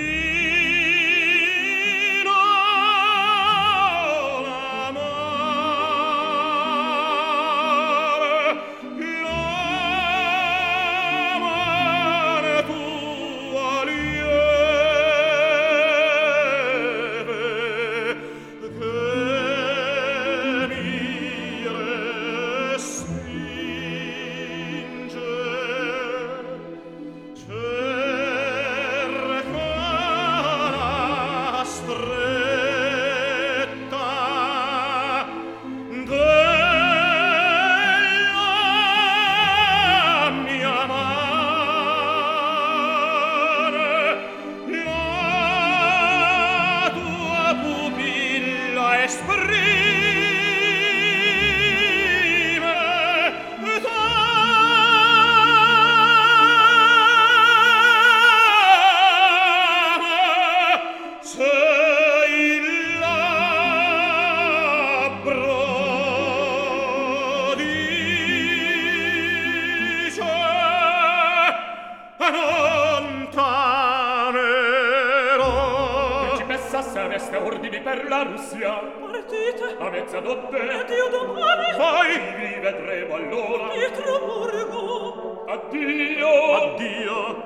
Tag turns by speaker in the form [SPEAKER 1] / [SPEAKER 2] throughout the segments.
[SPEAKER 1] Sareste ordini per la Russia.
[SPEAKER 2] Partite
[SPEAKER 1] a mezzanotte
[SPEAKER 2] ed io domani.
[SPEAKER 1] Vai, vi vedremo allora.
[SPEAKER 2] Pietroburgo.
[SPEAKER 1] Addio.
[SPEAKER 3] Addio.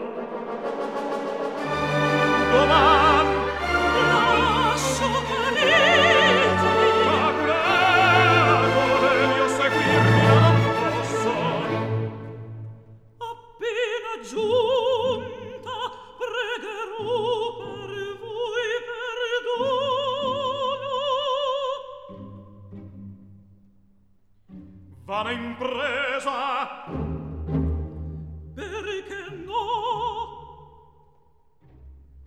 [SPEAKER 3] Domani
[SPEAKER 2] lascio Parigi.
[SPEAKER 3] Ma prego io seguirmi non posso.
[SPEAKER 2] Appena giunta pregherò per voi perdono.
[SPEAKER 3] Vana impresa.
[SPEAKER 2] Perché no?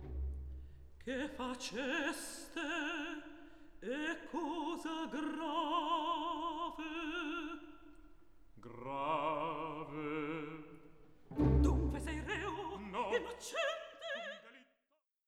[SPEAKER 2] Che faceste è cosa grave.